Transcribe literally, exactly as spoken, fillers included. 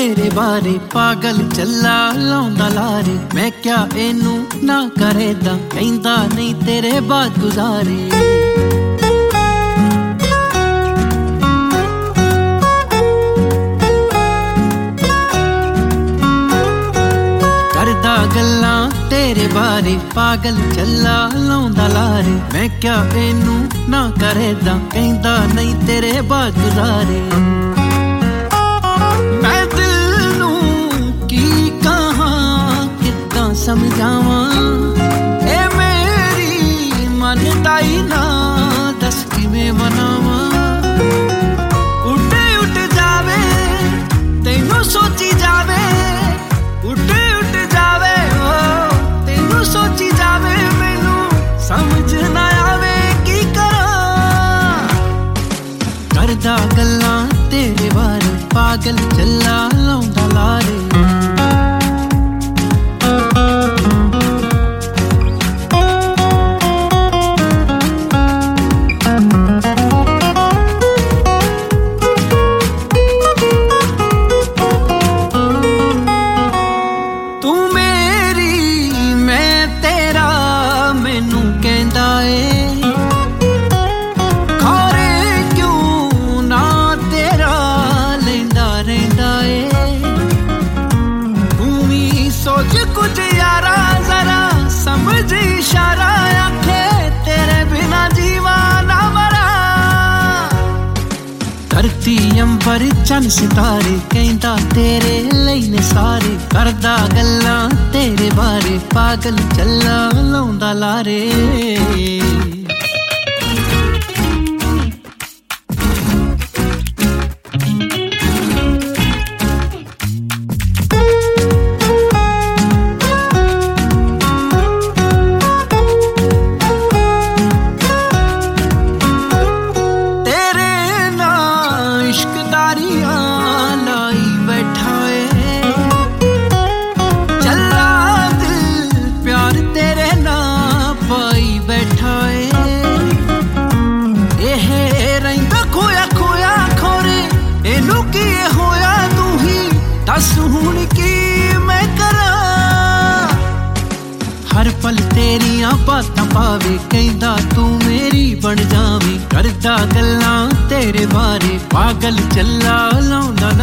तेरे बारे पागल चला लाउंदा लारे मैं क्या एनू ना करे दा कहंदा नहीं तेरे बाद गुजारे गल्लां तेरे बारे पागल चला लाउंदा लारे मैं क्या एनू ना करे दा कहंदा नहीं तेरे बाद गुजारे मैं दिल नू की कहां कित्तां समझावां ए मेरी मनदा ही ना दस किवें मनावां उठे उठ जावे तैनू सोची जावे उठे समझ ना आवे की करा करदा गल्लां तेरे बारे पागल चला लाउंदा लारे कुछ यारा जरा समझ इशारा आखे तेरे बिना जीवा ना मरा धरती अंबर चन सितारे कहंदा तेरे लई ने सारे करदा गल्लां तेरे बारे पागल चला लाउंदा लारे हुण की मैं करा हर पल तेरियां बातां पावे कहंदा तू मेरी बन जावे करदा गल्लां तेरे बारे पागल चला लाउंदा